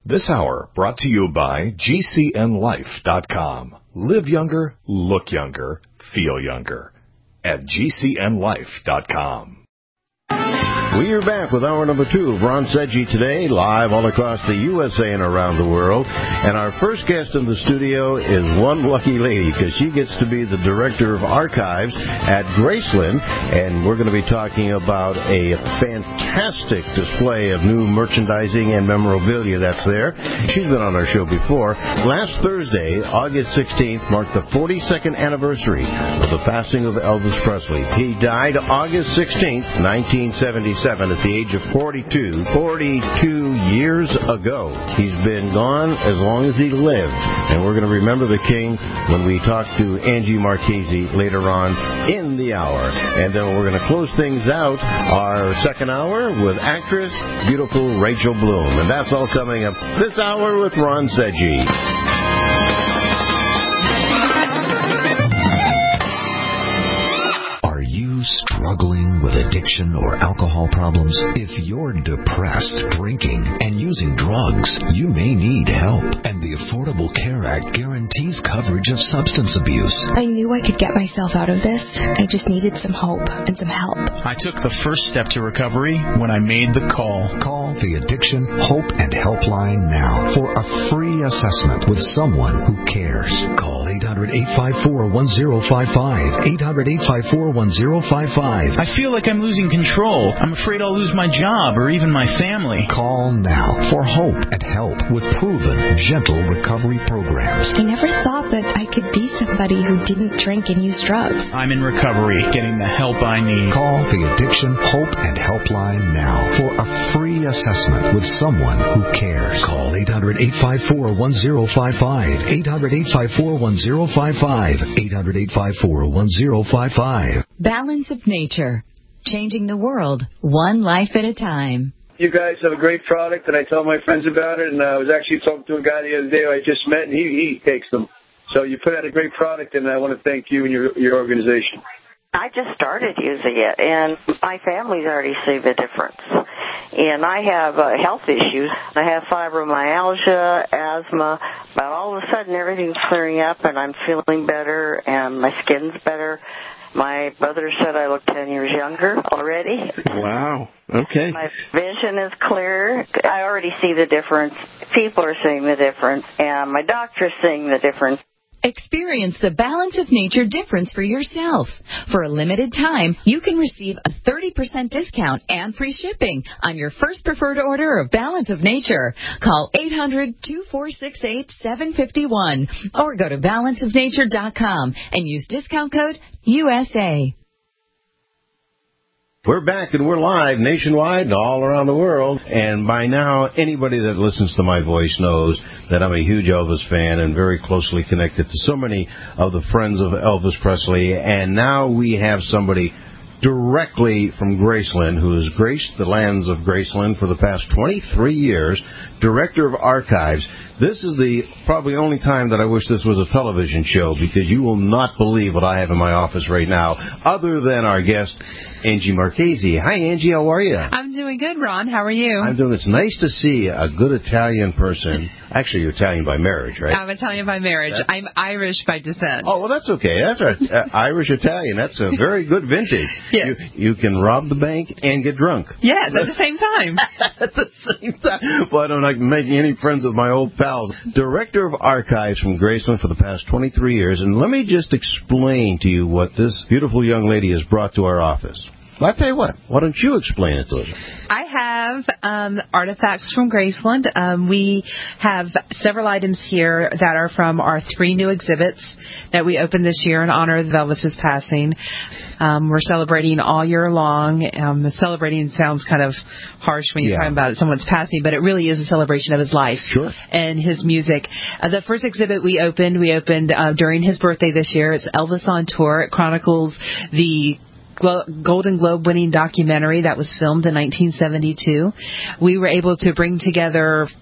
This hour brought to you by GCNLife.com. Live younger, look younger, feel younger at GCNLife.com. We are back with hour number 2 of Ron Sedgy Today, live all across the USA and around the world. And our first guest in the studio is one lucky lady, because she gets to be the Director of Archives at Graceland. And we're going to be talking about a fantastic display of new merchandising and memorabilia that's there. She's been on our show before. Last Thursday, August 16th, marked the 42nd anniversary of the passing of Elvis Presley. He died August 16th, 1977. At the age of 42 years ago. He's been gone as long as he lived. And we're going to remember the king when we talk to Angie Marchese later on in the hour. And then we're going to close things out our second hour with actress, beautiful Rachel Bloom. And that's all coming up this hour with Ron Sedgy. Struggling with addiction or alcohol problems? If you're depressed, drinking, and using drugs, you may need help. And the Affordable Care Act guarantees coverage of substance abuse. I knew I could get myself out of this. I just needed some hope and some help. I took the first step to recovery when I made the call. Call the Addiction Hope and Helpline now for a free assessment with someone who cares. Call 800-854-1055. 800-854-1055. I feel like I'm losing control. I'm afraid I'll lose my job or even my family. Call now for hope and help with proven, gentle recovery programs. I never thought that I could be somebody who didn't drink and use drugs. I'm in recovery, getting the help I need. Call the Addiction Hope and Helpline now for a free assessment with someone who cares. Call 800-854-1055. 800-854-1055. 800-854-1055. Balance of Nature, changing the world one life at a time. You guys have a great product, and I tell my friends about it, and I was actually talking to a guy the other day who I just met, and he takes them. So you put out a great product, and I want to thank you and your organization. I just started using it, and my family's already seen the difference. And I have health issues. I have fibromyalgia, asthma, but all of a sudden everything's clearing up, and I'm feeling better, and my skin's better. My brother said I look 10 years younger already. Wow. Okay. My vision is clear. I already see the difference. People are seeing the difference, and my doctor's seeing the difference. Experience the Balance of Nature difference for yourself. For a limited time, you can receive a 30% discount and free shipping on your first preferred order of Balance of Nature. Call 800-2468-751 or go to balanceofnature.com and use discount code USA. We're back and we're live nationwide and all around the world. And by now, anybody that listens to my voice knows that I'm a huge Elvis fan and very closely connected to so many of the friends of Elvis Presley. And now we have somebody directly from Graceland who has graced the lands of Graceland for the past 23 years, Director of Archives. This is the probably only time that I wish this was a television show, because you will not believe what I have in my office right now, other than our guest, Angie Marchese. Hi, Angie. How are you? I'm doing good, Ron. How are you? I'm doing. It's nice to see a good Italian person. Actually, you're Italian by marriage, right? I'm Italian by marriage. I'm Irish by descent. Oh, well, that's okay. That's our Irish-Italian. That's a very good vintage. Yes. You can rob the bank and get drunk. Yes, at the same time. At the same time. Well, I don't like making any friends with my old pals. Director of Archives from Graceland for the past 23 years. And let me just explain to you what this beautiful young lady has brought to our office. Well, I'll tell you what. Why don't you explain it to us? I have artifacts from Graceland. We have several items here that are from our 3 new exhibits that we opened this year in honor of Elvis's passing. We're celebrating all year long. Celebrating sounds kind of harsh when you're talking about someone's passing, but it really is a celebration of his life and his music. The first exhibit we opened during his birthday this year. It's Elvis on Tour. It chronicles the Golden Globe winning documentary that was filmed in 1972. We were able to bring together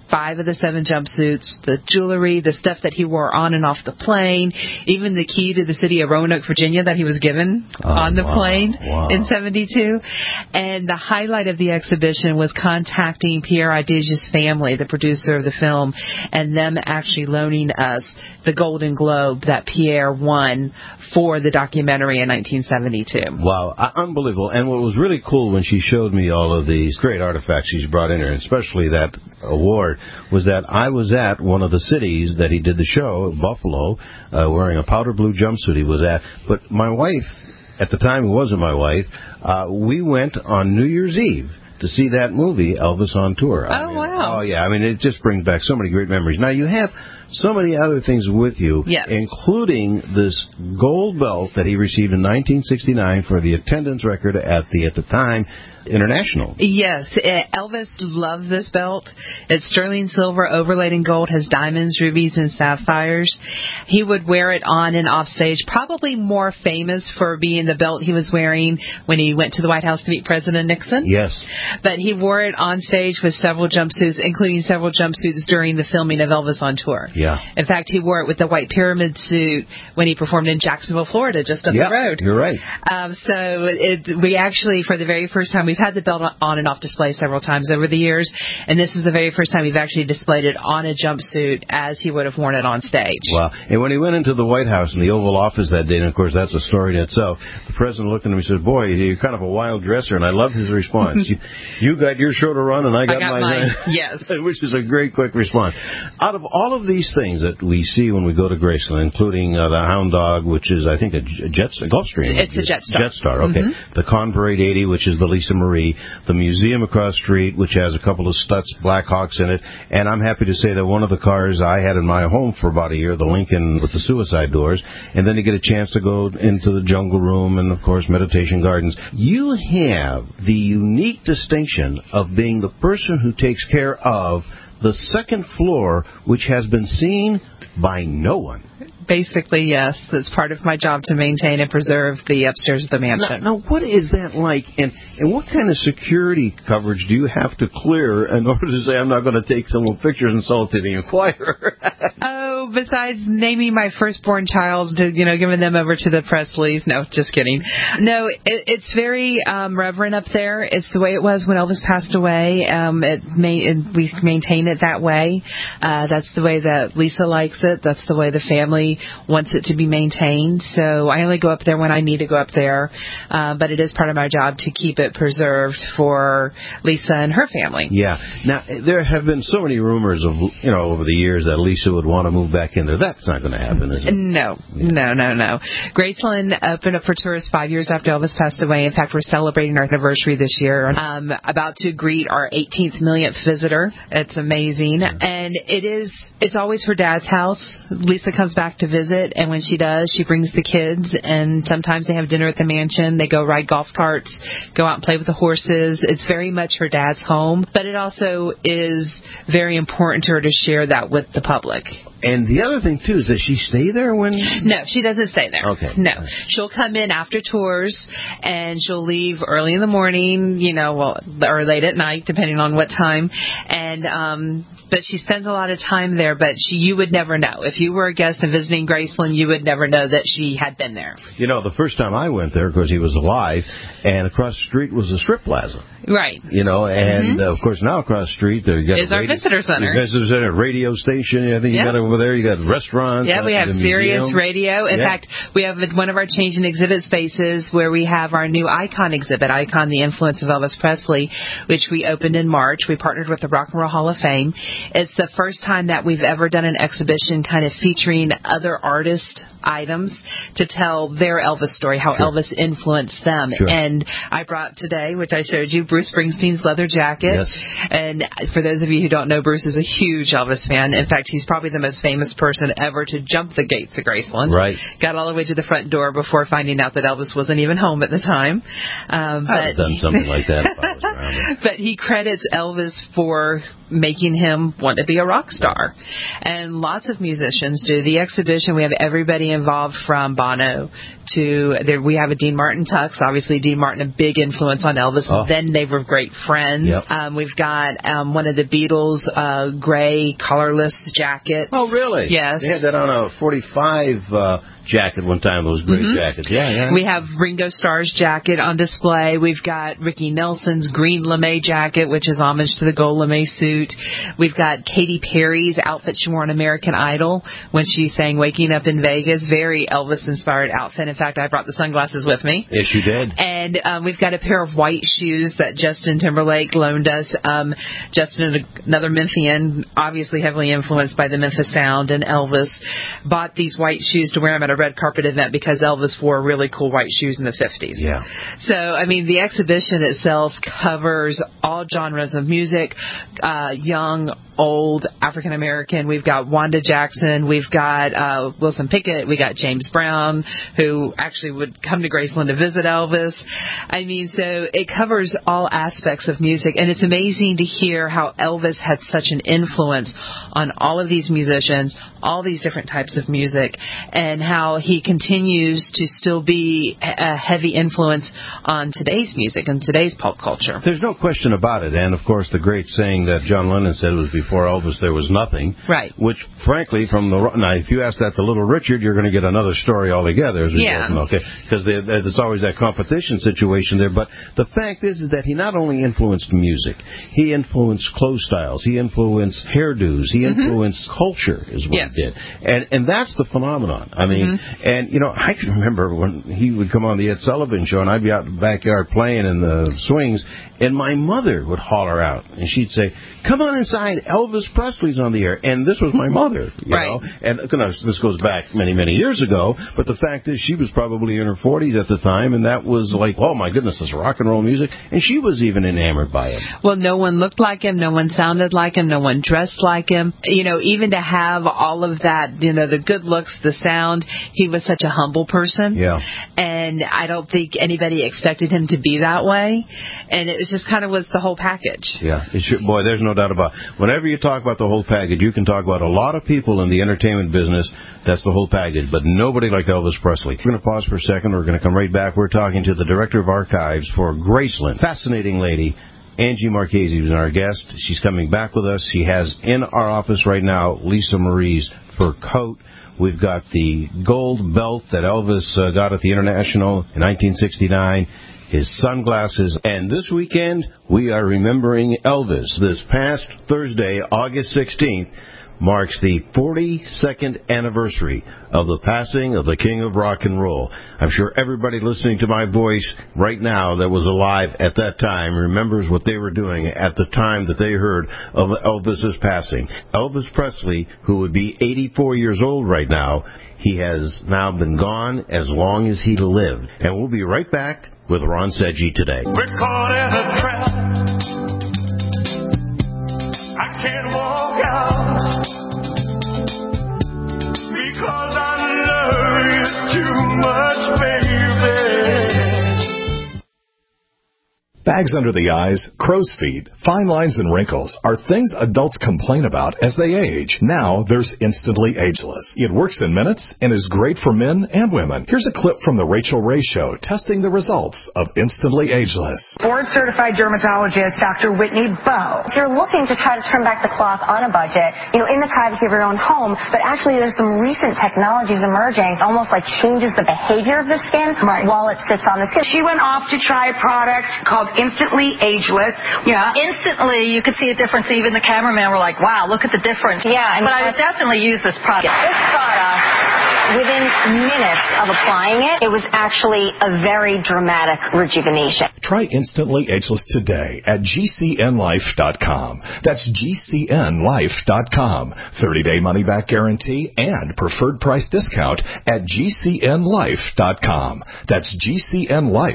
5 of the 7 jumpsuits, the jewelry, the stuff that he wore on and off the plane, even the key to the city of Roanoke, Virginia that he was given on the plane in 72. And the highlight of the exhibition was contacting Pierre Idige's family, the producer of the film, and them actually loaning us the Golden Globe that Pierre won for the documentary in 1972. Wow, unbelievable. And what was really cool when she showed me all of these great artifacts she's brought in here, and especially that award, was that I was at one of the cities that he did the show, Buffalo, wearing a powder blue jumpsuit he was at. But my wife, at the time it wasn't my wife, we went on New Year's Eve to see that movie, Elvis on Tour. Wow. Oh, yeah. I mean, it just brings back so many great memories. Now, you have so many other things with you, including this gold belt that he received in 1969 for the attendance record at the time, International. Yes, Elvis loved this belt. It's sterling silver overlaid in gold, has diamonds, rubies, and sapphires. He would wear it on and off stage, probably more famous for being the belt he was wearing when he went to the White House to meet President Nixon. Yes. But he wore it on stage with several jumpsuits, including several jumpsuits during the filming of Elvis on Tour. Yeah. In fact, he wore it with the white pyramid suit when he performed in Jacksonville, Florida, just up the road. You're right. We actually, for the very first time, we've had the belt on and off display several times over the years, and this is the very first time we've actually displayed it on a jumpsuit as he would have worn it on stage. Wow. And when he went into the White House in the Oval Office that day, and of course that's a story in itself, the president looked at him and said, "Boy, you're kind of a wild dresser," and I love his response. you got your show to run, and I got mine. Yes. Which is a great, quick response. Out of all of these things that we see when we go to Graceland, including the Hound Dog, which is, I think, a Gulfstream. It's a Jetstar. Jetstar, okay. Mm-hmm. The Convoy 80, which is the Lisa Marie. The museum across the street, which has a couple of Stutz Blackhawks in it. And I'm happy to say that one of the cars I had in my home for about a year, the Lincoln with the suicide doors. And then you get a chance to go into the Jungle Room and, of course, Meditation Gardens. You have the unique distinction of being the person who takes care of the second floor, which has been seen by no one. Basically, yes. It's part of my job to maintain and preserve the upstairs of the mansion. Now what is that like? And what kind of security coverage do you have to clear in order to say, I'm not going to take some pictures and sell it to the Inquirer? Besides naming my firstborn child, giving them over to the Presleys. No, just kidding. No, it's very reverent up there. It's the way it was when Elvis passed away. We maintain it that way. That's the way that Lisa likes it. That's the way the family wants it to be maintained. So I only go up there when I need to go up there. But it is part of my job to keep it preserved for Lisa and her family. Yeah. Now, there have been so many rumors of, over the years that Lisa would want to move back in there. That's not going to happen, is it? No. Graceland opened up for tourists 5 years after Elvis passed away. In fact, we're celebrating our anniversary this year. About to greet our 18th millionth visitor. It's amazing. Yeah. And it's always her dad's house. Lisa comes back to visit, and when she does, she brings the kids, and sometimes they have dinner at the mansion. They go ride golf carts, go out and play with the horses. It's very much her dad's home, but it also is very important to her to share that with the public. And the other thing, too, is that she stay there when... No, she doesn't stay there. Okay. No. She'll come in after tours, and she'll leave early in the morning, or late at night, depending on what time. And but she spends a lot of time there, but you would never know. If you were a guest and visiting Graceland, you would never know that she had been there. The first time I went there, of course, he was alive, and across the street was a strip plaza. Right. And, of course, now across the street, there you got our visitor center. Visitor center, radio station, I think you got over there. You got restaurants. Yeah, we have Sirius Radio. In fact, we have one of our change and exhibit spaces where we have our new Icon exhibit, Icon, the Influence of Elvis Presley, which we opened in March. We partnered with the Rock and Roll Hall of Fame. It's the first time that we've ever done an exhibition kind of featuring other artist items to tell their Elvis story, how Elvis influenced them. Sure. And I brought today, which I showed you, Bruce Springsteen's leather jacket. Yes. And for those of you who don't know, Bruce is a huge Elvis fan. In fact, he's probably the most famous person ever to jump the gates of Graceland. Right. Got all the way to the front door before finding out that Elvis wasn't even home at the time. I'd have done something like that if I was around. But he credits Elvis for making him want to be a rock star. And lots of musicians do. The exhibition, we have everybody everybody involved from Bono to we have a Dean Martin tux. Obviously, Dean Martin, a big influence on Elvis. Oh. Then they were great friends. Yep. We've got one of the Beatles, gray collarless jacket. Oh, really? Yes. They had that on a 45 jacket one time, those great jackets. Yeah. We have Ringo Starr's jacket on display. We've got Ricky Nelson's green lame jacket, which is homage to the gold lame suit. We've got Katy Perry's outfit she wore on American Idol when she sang Waking Up in Vegas. Very Elvis-inspired outfit. In fact, I brought the sunglasses with me. Yes, you did. And we've got a pair of white shoes that Justin Timberlake loaned us. Justin, another Memphian, obviously heavily influenced by the Memphis Sound and Elvis, bought these white shoes to wear them at a red carpet event because Elvis wore really cool white shoes in the 50s. Yeah. So, I mean, the exhibition itself covers all genres of music, young, old, African American. We've got Wanda Jackson. We've got Wilson Pickett. We got James Brown, who actually would come to Graceland to visit Elvis. I mean, so it covers all aspects of music, and it's amazing to hear how Elvis had such an influence on all of these musicians, all these different types of music, and how he continues to still be a heavy influence on today's music and today's pop culture. There's no question about it. And, of course, the great saying that John Lennon said was before Elvis there was nothing. Right. Which, frankly, now, if you ask that to Little Richard, you're going to get another story altogether. As we go, okay? Because there's always that competition situation there. But the fact is that he not only influenced music, he influenced clothes styles, he influenced hairdos, he influenced culture is what he did. And that's the phenomenon. I mean, and, you know, I can remember when he would come on the Ed Sullivan Show, and I'd be out in the backyard playing in the swings, and my mother would holler out, and she'd say, "Come on inside, Elvis Presley's on the air." And this was my mother, you know. And this goes back many, many years ago, but the fact is she was probably in her 40s at the time, and that was like, oh, my goodness, this rock and roll music. And she was even enamored by it. Well, no one looked like him, no one sounded like him, no one dressed like him. You know, even to have all of that, you know, the good looks, the sound, he was such a humble person. Yeah. And I don't think anybody expected him to be that way. And it was just kind of was the whole package. Yeah. Boy, there's no doubt about it. Whenever you talk about the whole package, you can talk about a lot of people in the entertainment business. That's the whole package. But nobody like Elvis Presley. We're going to pause for a second. We're going to come right back. We're talking to the Director of Archives for Graceland. Fascinating lady. Angie Marchese is our guest. She's coming back with us. She has in our office right now Lisa Marie's fur coat. We've got the gold belt that Elvis got at the International in 1969, his sunglasses, and this weekend we are remembering Elvis. This past Thursday, August 16th, marks the 42nd anniversary of the passing of the King of Rock and Roll. I'm sure everybody listening to my voice right now that was alive at that time remembers what they were doing at the time that they heard of Elvis's passing. Elvis Presley, who would be 84 years old right now, he has now been gone as long as he lived. And we'll be right back with Ron Sedgwick today. We're caught in a trap. I can't walk out. Because I love you too much, baby. Bags under the eyes, crow's feet, fine lines and wrinkles are things adults complain about as they age. Now there's Instantly Ageless. It works in minutes and is great for men and women. Here's a clip from the Rachel Ray Show testing the results of Instantly Ageless. Board-certified dermatologist Dr. Whitney Bowe. If you're looking to try to trim back the cloth on a budget, you know, in the privacy of your own home, but actually there's some recent technologies emerging, almost like changes the behavior of the skin while it sits on the skin. She went off to try a product called Instantly Ageless. Yeah. Instantly, you could see a difference. Even the cameraman were like, wow, look at the difference. Yeah. But I would definitely use this product. This product, within minutes of applying it, it was actually a very dramatic rejuvenation. Try Instantly Ageless today at GCNlife.com. That's GCNlife.com. 30-day money-back guarantee and preferred price discount at GCNlife.com. That's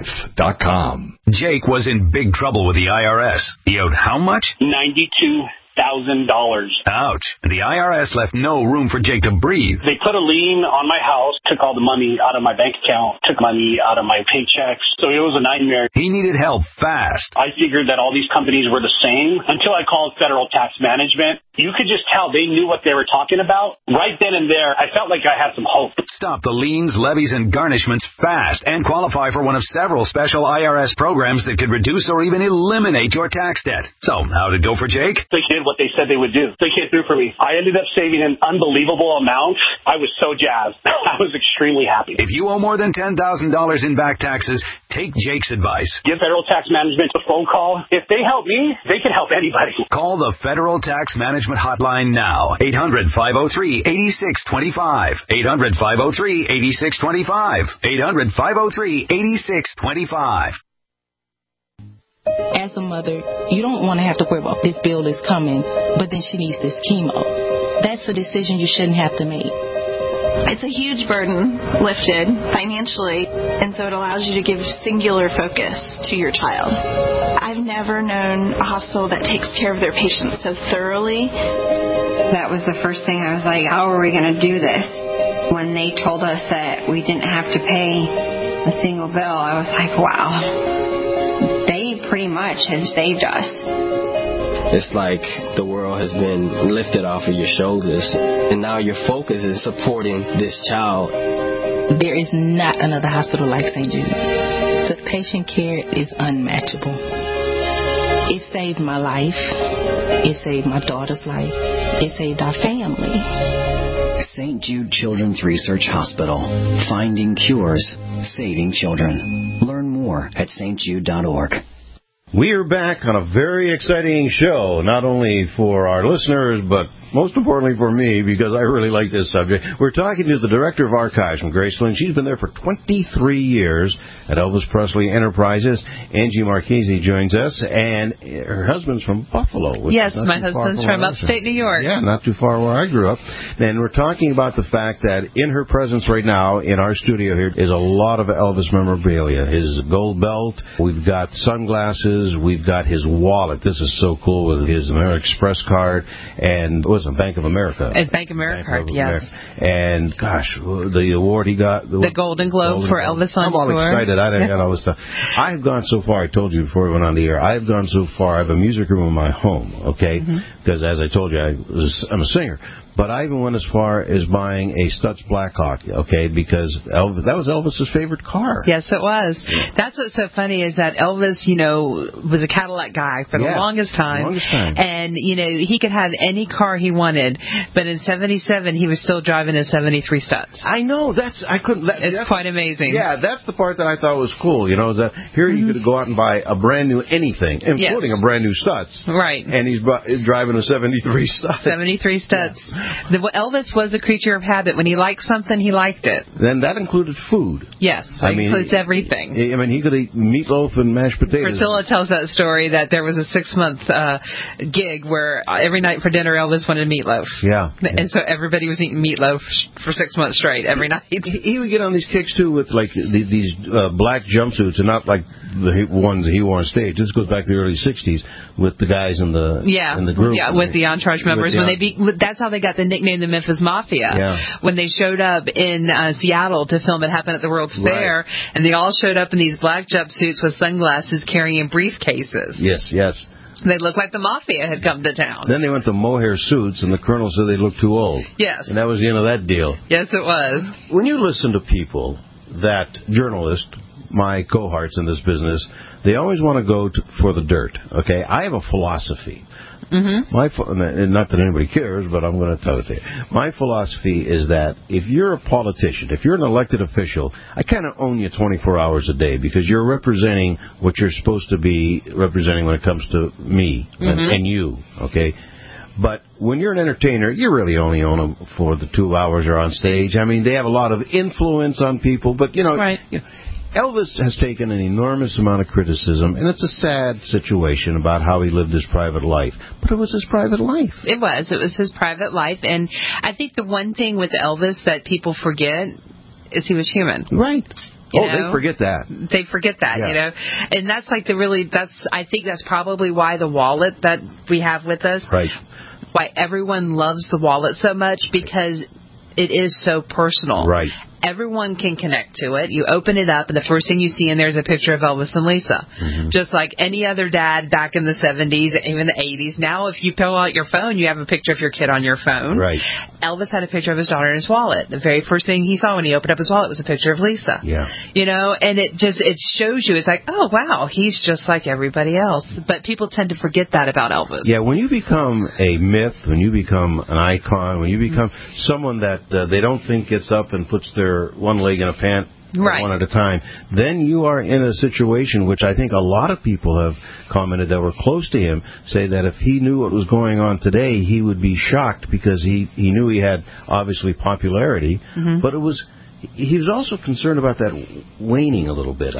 GCNlife.com. Jake was in big trouble with the IRS. He owed how much? $92,000. Ouch. The IRS left no room for Jake to breathe. They put a lien on my house, took all the money out of my bank account, took money out of my paychecks. So it was a nightmare. He needed help fast. I figured that all these companies were the same until I called Federal Tax Management. You could just tell they knew what they were talking about. Right then and there, I felt like I had some hope. Stop the liens, levies, and garnishments fast and qualify for one of several special IRS programs that could reduce or even eliminate your tax debt. So, how'd it go for Jake? They did what they said they would do. They came through for me. I ended up saving an unbelievable amount. I was so jazzed. I was extremely happy. If you owe more than $10,000 in back taxes, take Jake's advice. Give Federal Tax Management a phone call. If they help me, they can help anybody. Call the Federal Tax Management Hotline now. 800-503-8625. 800-503-8625. 800-503-8625. As a mother, you don't want to have to worry about this bill is coming, but then she needs this chemo. That's a decision you shouldn't have to make. It's a huge burden lifted financially, and so it allows you to give singular focus to your child. I've never known a hospital that takes care of their patients so thoroughly. That was the first thing I was like, how are we going to do this? When they told us that we didn't have to pay a single bill, I was like, wow. They pretty much have saved us. It's like the world has been lifted off of your shoulders, and now your focus is supporting this child. There is not another hospital like St. Jude. The patient care is unmatchable. It saved my life. It saved my daughter's life. It saved our family. St. Jude Children's Research Hospital. Finding cures, saving children. Learn more at stjude.org. We are back on a very exciting show, not only for our listeners, but most importantly for me, because I really like this subject. We're talking to the Director of Archives from Graceland. She's been there for 23 years at Elvis Presley Enterprises. Angie Marchese joins us, and her husband's from Buffalo. Yes, my husband's from upstate New York. Yeah, not too far where I grew up. And we're talking about the fact that in her presence right now in our studio here is a lot of Elvis memorabilia. His gold belt, we've got sunglasses, we've got his wallet. This is so cool with his American Express card, and Bank of America. At Bank of America card, yes. And, gosh, the award he got. The Golden Globe for Elvis on tour. I'm all excited. I got all this stuff. I've gone so far, I told you before we went on the air, I've gone so far, I have a music room in my home, okay? Because, as I told you, I'm a singer. But I even went as far as buying a Stutz Blackhawk, okay, because that was Elvis's favorite car. Yes, it was. That's what's so funny is that Elvis, was a Cadillac guy for the longest time. And, he could have any car he wanted. But in 77, he was still driving a 73 Stutz. I know. It's quite amazing. Yeah, that's the part that I thought was cool, is that here you could go out and buy a brand new anything, including a brand new Stutz. Right. And he's driving a 73 Stutz. 73 Stutz. Yeah. Elvis was a creature of habit. When he liked something, he liked it. Then that included food. Yes, that includes everything. He could eat meatloaf and mashed potatoes. Priscilla tells that story that there was a 6-month gig where every night for dinner Elvis wanted meatloaf. Yeah. And so everybody was eating meatloaf for 6 months straight every night. He would get on these kicks, too, with these black jumpsuits, and not like the ones that he wore on stage. This goes back to the early 60s with the guys in the group. Yeah, with the Entourage members. That's how they got the nickname the Memphis Mafia. Yeah. When they showed up in Seattle to film It Happened at the World's Fair, and they all showed up in these black jumpsuits with sunglasses carrying briefcases. Yes. They looked like the Mafia had come to town. Then they went to mohair suits, and the colonel said they looked too old. Yes. And that was the end of that deal. Yes, it was. When you listen to people, journalists, my cohorts in this business, they always want to go for the dirt, okay? I have a philosophy. Not that anybody cares, but I'm going to tell it to you. My philosophy is that if you're a politician, if you're an elected official, I kind of own you 24 hours a day because you're representing what you're supposed to be representing when it comes to me and you, okay? But when you're an entertainer, you really only own them for the 2 hours you're on stage. I mean, they have a lot of influence on people, but, Elvis has taken an enormous amount of criticism, and it's a sad situation about how he lived his private life. But it was his private life. It was his private life. And I think the one thing with Elvis that people forget is he was human. Right. They forget that. They forget that, Yeah. you know. And that's like I think that's probably why the wallet that we have with us, right, why everyone loves the wallet so much, because it is so personal. Right. Everyone can connect to it. You open it up, and the first thing you see in there is a picture of Elvis and Lisa. Mm-hmm. Just like any other dad back in the 70s, even the 80s. Now, if you pull out your phone, you have a picture of your kid on your phone. Right. Elvis had a picture of his daughter in his wallet. The very first thing he saw when he opened up his wallet was a picture of Lisa. Yeah. You know, and it shows you, it's like, oh, wow, he's just like everybody else. But people tend to forget that about Elvis. Yeah, when you become a myth, when you become an icon, when you become someone that they don't think gets up and puts their one leg in a pant one at a time, then you are in a situation which I think a lot of people have commented that were close to him, say that if he knew what was going on today, he would be shocked because he knew he had, obviously, popularity, but he was also concerned about that waning a little bit.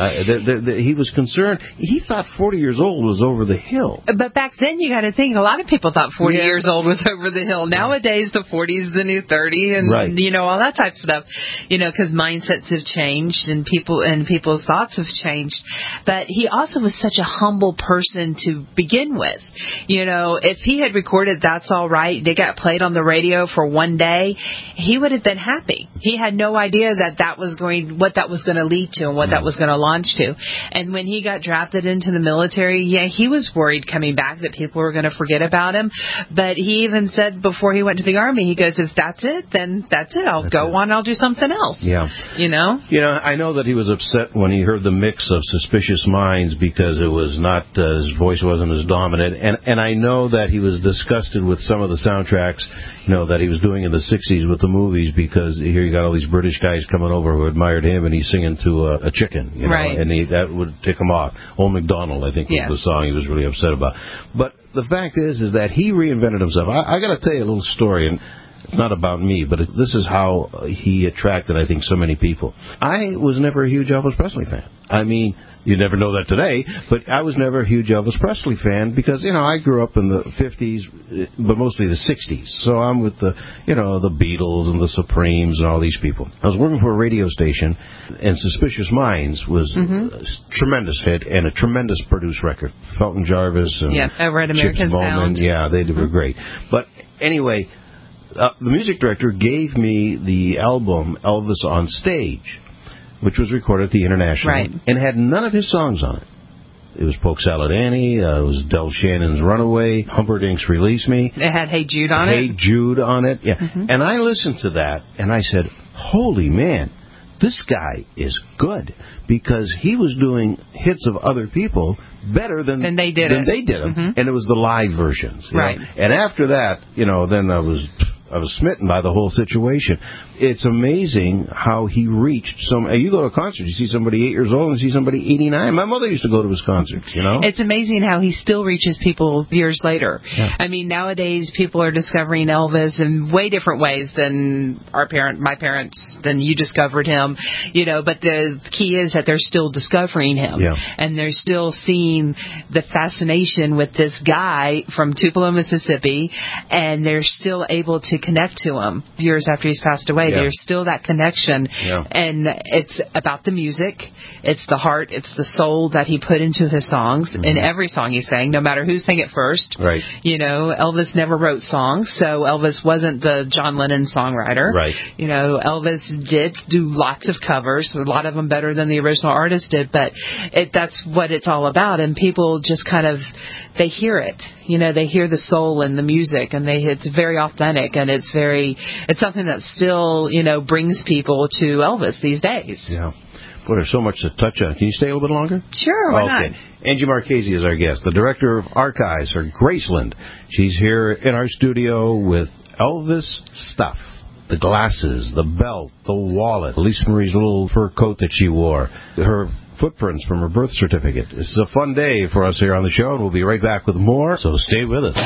He was concerned. He thought 40 years old was over the hill. But back then, you got to think, a lot of people thought 40 years old was over the hill. Nowadays, the 40 is the new 30, and you know, all that type of stuff. You know, because mindsets have changed and people's thoughts have changed. But he also was such a humble person to begin with. You know, if he had recorded "That's All Right," they got played on the radio for one day, he would have been happy. He had no idea what that was going to lead to and what that was going to launch to. And when he got drafted into the military, he was worried coming back that people were going to forget about him. But he even said before he went to the Army, he goes, if that's it, then that's it. I'll go on. I'll do something else. Yeah. You know? You know, I know that he was upset when he heard the mix of Suspicious Minds because it was not, his voice wasn't as dominant. And I know that he was disgusted with some of the soundtracks, you know, that he was doing in the 60s with the movies, because here you got all these British guys coming over who admired him, and he's singing to a chicken, you know, and that would tick him off. Old MacDonald, I think, was the song he was really upset about. But the fact is that he reinvented himself. I got to tell you a little story, and it's not about me, but this is how he attracted, I think, so many people. I was never a huge Elvis Presley fan. I mean, you never know that today, but I was never a huge Elvis Presley fan because, you know, I grew up in the 50s, but mostly the 60s. So I'm with the Beatles and the Supremes and all these people. I was working for a radio station, and Suspicious Minds was a tremendous hit and a tremendous produced record. Felton Jarvis and over at American Chips Moman. Sound. Yeah, they were great. But anyway, the music director gave me the album Elvis on Stage, which was recorded at the International, and had none of his songs on it. It was Polk Salad Annie, it was Del Shannon's Runaway, Humperdinck's Release Me. It had Hey Jude on it. Hey Jude on it, yeah. And I listened to that, and I said, holy man, this guy is good, because he was doing hits of other people better than they did them. And it was the live versions. You know? And after that, you know, then I was smitten by the whole situation. It's amazing how he reached you go to a concert, you see somebody 8 years old and see somebody 89. My mother used to go to his concerts, you know. It's amazing how he still reaches people years later. I mean, nowadays people are discovering Elvis in way different ways than my parents, than you discovered him, you know, but the key is that they're still discovering him. And they're still seeing the fascination with this guy from Tupelo, Mississippi, and they're still able to connect to him years after he's passed away. There's still that connection, and it's about the music, it's the heart, it's the soul that he put into his songs. In every song he sang, no matter who sang it first. You know, Elvis never wrote songs, so Elvis wasn't the John Lennon songwriter. You know, Elvis did do lots of covers, a lot of them better than the original artist did, but that's what it's all about, and people just kind of, they hear it. You know, they hear the soul in the music, and it's very authentic, and it's something that still, you know, brings people to Elvis these days. Boy, there's so much to touch on. Can you stay a little bit longer? Sure, why not? Angie Marchese is our guest, the Director of Archives for Graceland. She's here in our studio with Elvis stuff. The glasses, the belt, the wallet, Lisa Marie's little fur coat that she wore, her footprints from her birth certificate. This is a fun day for us here on the show, and we'll be right back with more, so stay with us.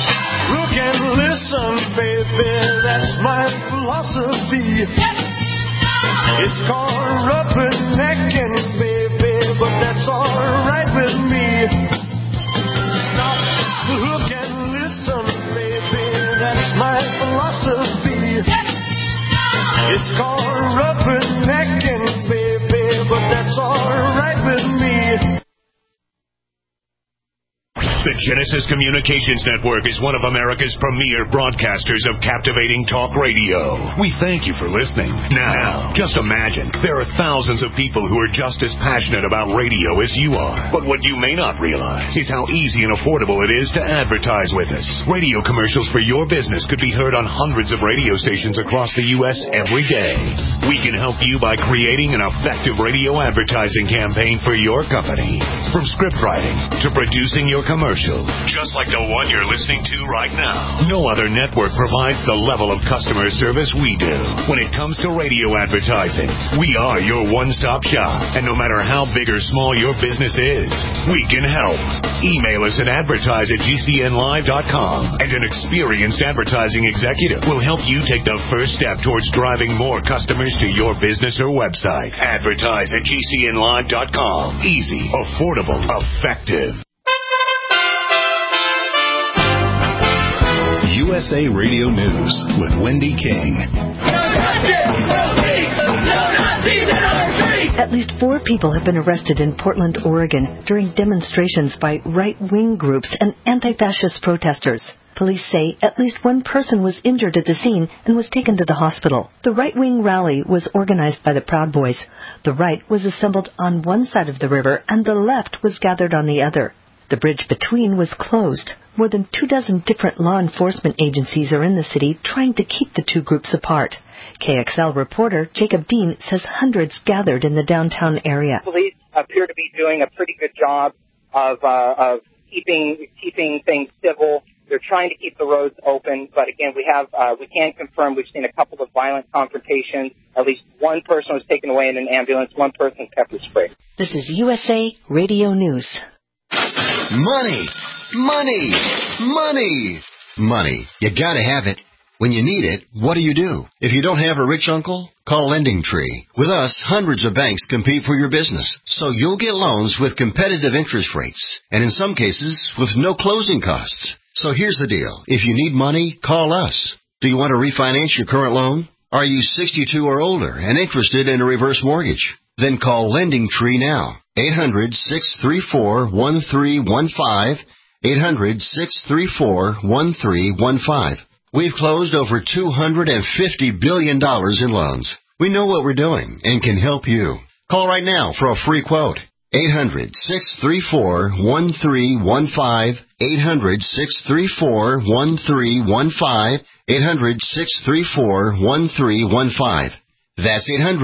Look and listen, baby, that's my philosophy. It's called rubbernecking, baby, but that's alright with me. Stop, look and listen, baby, that's my philosophy. It's called rubbernecking, baby, but The Genesis Communications Network is one of America's premier broadcasters of captivating talk radio. We thank you for listening. Now, just imagine, there are thousands of people who are just as passionate about radio as you are. But what you may not realize is how easy and affordable it is to advertise with us. Radio commercials for your business could be heard on hundreds of radio stations across the U.S. every day. We can help you by creating an effective radio advertising campaign for your company. From script writing to producing your commercial, just like the one you're listening to right now. No other network provides the level of customer service we do. When it comes to radio advertising, we are your one-stop shop. And no matter how big or small your business is, we can help. Email us at advertise@gcnlive.com, and an experienced advertising executive will help you take the first step towards driving more customers to your business or website. Advertise@gcnlive.com. Easy, affordable, effective. USA Radio News with Wendy King. At least 4 people have been arrested in Portland, Oregon during demonstrations by right-wing groups and anti-fascist protesters. Police say at least 1 person was injured at the scene and was taken to the hospital. The right-wing rally was organized by the Proud Boys. The right was assembled on one side of the river and the left was gathered on the other. The bridge between was closed. More than 24 different law enforcement agencies are in the city trying to keep the 2 groups apart. KXL reporter Jacob Dean says hundreds gathered in the downtown area. Police appear to be doing a pretty good job of keeping things civil. They're trying to keep the roads open, but again, we can confirm we've seen a couple of violent confrontations. At least 1 person was taken away in an ambulance, 1 person pepper sprayed. This is USA Radio News. Money! Money! Money! Money. You gotta have it. When you need it, what do? If you don't have a rich uncle, call LendingTree. With us, hundreds of banks compete for your business, so you'll get loans with competitive interest rates, and in some cases, with no closing costs. So here's the deal. If you need money, call us. Do you want to refinance your current loan? Are you 62 or older and interested in a reverse mortgage? Then call LendingTree now. 800-634-1315. 800-634-1315. We've closed over $250 billion in loans. We know what we're doing and can help you. Call right now for a free quote. 800-634-1315. 800-634-1315. 800-634-1315. That's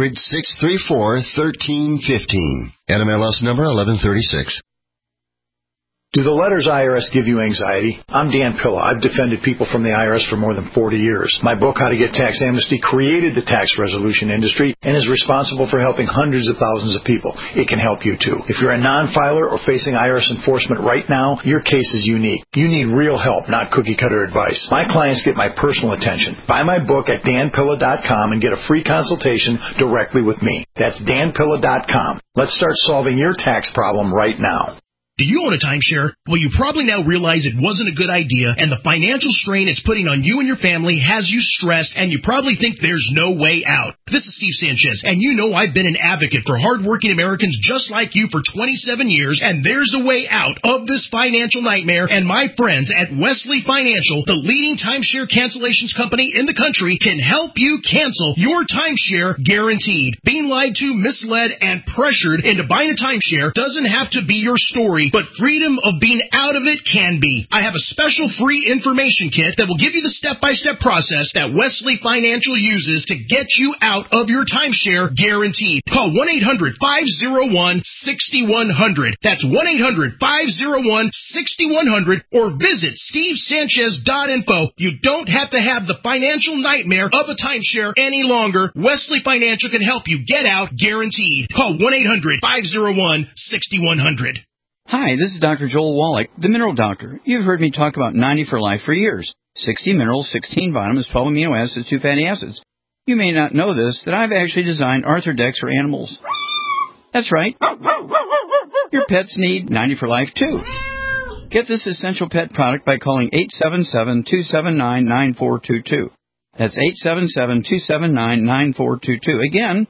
800-634-1315. NMLS number 1136. Do the letters IRS give you anxiety? I'm Dan Pilla. I've defended people from the IRS for more than 40 years. My book, How to Get Tax Amnesty, created the tax resolution industry and is responsible for helping hundreds of thousands of people. It can help you, too. If you're a non-filer or facing IRS enforcement right now, your case is unique. You need real help, not cookie-cutter advice. My clients get my personal attention. Buy my book at danpilla.com and get a free consultation directly with me. That's danpilla.com. Let's start solving your tax problem right now. Do you own a timeshare? Well, you probably now realize it wasn't a good idea, and the financial strain it's putting on you and your family has you stressed, and you probably think there's no way out. This is Steve Sanchez, and you know I've been an advocate for hardworking Americans just like you for 27 years, and there's a way out of this financial nightmare, and my friends at Wesley Financial, the leading timeshare cancellations company in the country, can help you cancel your timeshare guaranteed. Being lied to, misled, and pressured into buying a timeshare doesn't have to be your story, but freedom of being out of it can be. I have a special free information kit that will give you the step-by-step process that Wesley Financial uses to get you out of your timeshare guaranteed. Call 1-800-501-6100. That's 1-800-501-6100 or visit stevesanchez.info. You don't have to have the financial nightmare of a timeshare any longer. Wesley Financial can help you get out guaranteed. Call 1-800-501-6100. Hi, this is Dr. Joel Wallach, the Mineral Doctor. You've heard me talk about 90 for Life for years. 60 minerals, 16 vitamins, 12 amino acids, 2 fatty acids. You may not know this, that I've actually designed Arthrodex for animals. That's right. Your pets need 90 for Life, too. Get this essential pet product by calling 877-279-9422. That's 877-279-9422. Again,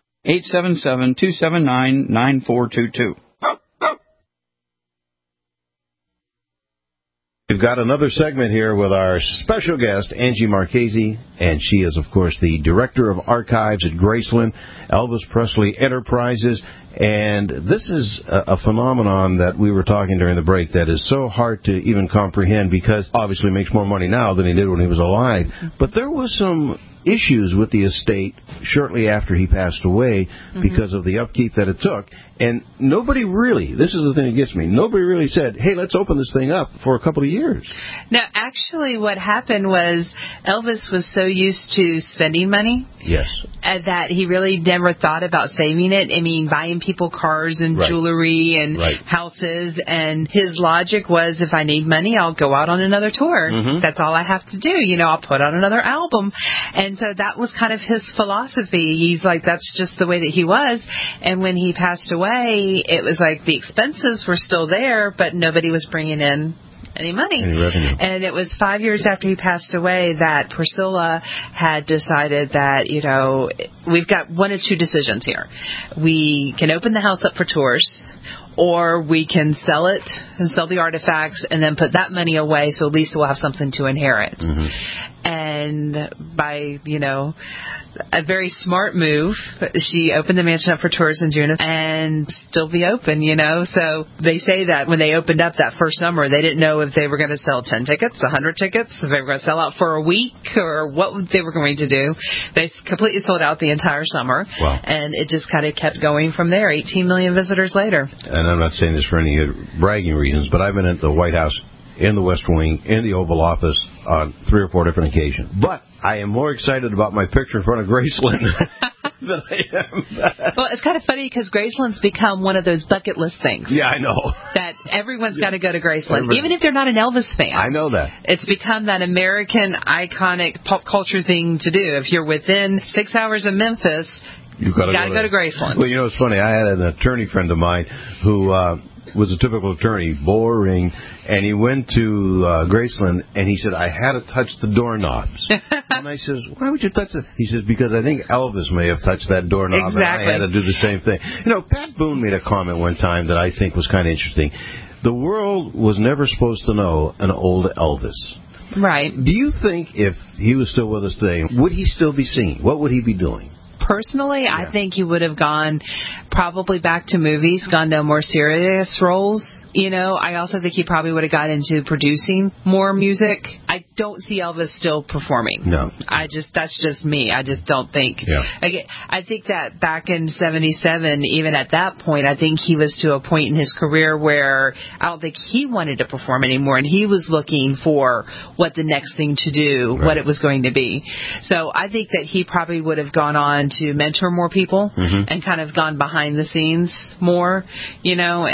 877-279-9422. We've got another segment here with our special guest, Angie Marchese, and she is, of course, the Director of Archives at Graceland, Elvis Presley Enterprises. And this is a phenomenon that we were talking during the break that is so hard to even comprehend because obviously he makes more money now than he did when he was alive. But there was some issues with the estate shortly after he passed away because of the upkeep that it took. And nobody really, this is the thing that gets me, nobody really said, hey, let's open this thing up for a couple of years. Now, actually, what happened was Elvis was so used to spending money that he really never thought about saving it. I mean, buying people cars and jewelry and houses. And his logic was, if I need money, I'll go out on another tour. That's all I have to do. You know, I'll put out another album. And so that was kind of his philosophy. He's like, that's just the way that he was. And when he passed away, it was like the expenses were still there, but nobody was bringing in any money. Any revenue. And it was 5 years after he passed away that Priscilla had decided that, you know, we've got one of two decisions here. We can open the house up for tours, or we can sell it and sell the artifacts and then put that money away so Lisa will have something to inherit. And by, you know, a very smart move, she opened the mansion up for tours in June and still be open, you know. So they say that when they opened up that first summer, they didn't know if they were going to sell 10 tickets, 100 tickets, if they were going to sell out for a week or what they were going to do. They completely sold out the entire summer. Wow. And it just kind of kept going from there, 18 million visitors later. And I'm not saying this for any bragging reasons, but I've been at the White House, in the West Wing, in the Oval Office on 3 or 4 different occasions. But I am more excited about my picture in front of Graceland than I am. Well, it's kind of funny because Graceland's become one of those bucket list things. Yeah, I know. That everyone's got to go to Graceland, even if they're not an Elvis fan. I know that. It's become that American iconic pop culture thing to do. If you're within 6 hours of Memphis, you got to go to Graceland. Well, you know, it's funny. I had an attorney friend of mine who was a typical attorney, boring, and he went to Graceland, and he said, I had to touch the doorknobs. And I says, why would you touch it? He says, because I think Elvis may have touched that doorknob, and I had to do the same thing. You know, Pat Boone made a comment one time that I think was kind of interesting. The world was never supposed to know an old Elvis. Right. Do you think if he was still with us today, would he still be singing? What would he be doing? Personally, I think he would have gone probably back to movies, gone to more serious roles. You know, I also think he probably would have got into producing more music. I don't see Elvis still performing. No. That's just me. I just don't think. Yeah. I think that back in 77, even at that point, I think he was to a point in his career where I don't think he wanted to perform anymore, and he was looking for what the next thing to do, what it was going to be. So I think that he probably would have gone on to mentor more people and kind of gone behind the scenes more, you know,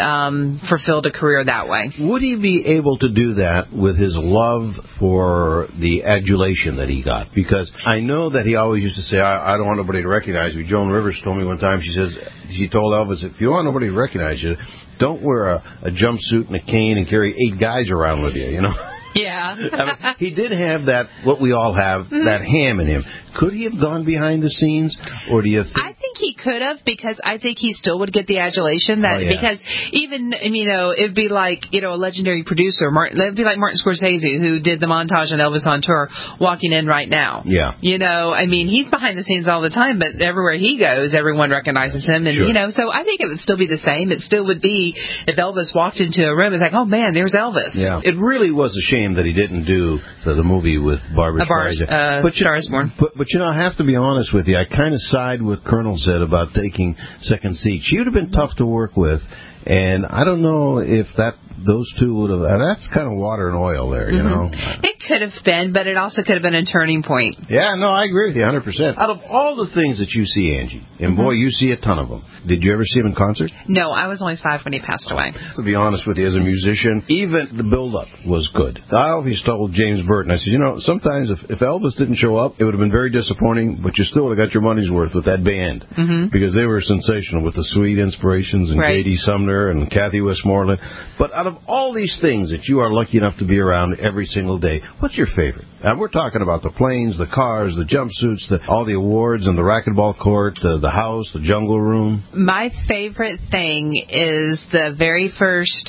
and fulfilled a career that way. Would he be able to do that with his love for the adulation that he got? Because I know that he always used to say, I don't want nobody to recognize me. Joan Rivers told me one time, she told Elvis, if you want nobody to recognize you, don't wear a jumpsuit and a cane and carry 8 guys around with you, you know? Yeah. I mean, he did have that, what we all have, that ham in him. Could he have gone behind the scenes, or do you think? I think he could have, because I think he still would get the adulation that, because even, you know, it'd be like, you know, a legendary producer, it'd be like Martin Scorsese, who did the montage on Elvis on Tour, walking in right now. Yeah. You know, I mean, he's behind the scenes all the time, but everywhere he goes, everyone recognizes him, and, you know, so I think it would still be the same. It still would be, if Elvis walked into a room, it's like, oh man, there's Elvis. Yeah. It really was a shame that he didn't do the movie with Barbra Streisand. Star is Born. But you know, I have to be honest with you. I kind of side with Colonel Zed about taking second seat. She would have been tough to work with, and I don't know if those two would have. That's kind of water and oil there, you know. It could have been, but it also could have been a turning point. Yeah, no, I agree with you 100%. Out of all the things that you see, Angie, and boy, you see a ton of them. Did you ever see him in concert? No, I was only 5 when he passed away. To be honest with you, as a musician, even the build-up was good. I always told James Burton, I said, you know, sometimes if Elvis didn't show up, it would have been very disappointing, but you still would have got your money's worth with that band, because they were sensational with the Sweet Inspirations and Katie Sumner and Kathy Westmoreland. But out of all these things that you are lucky enough to be around every single day, what's your favorite? And we're talking about the planes, the cars, the jumpsuits, all the awards, and the racquetball court, the house, the jungle room. My favorite thing is the very first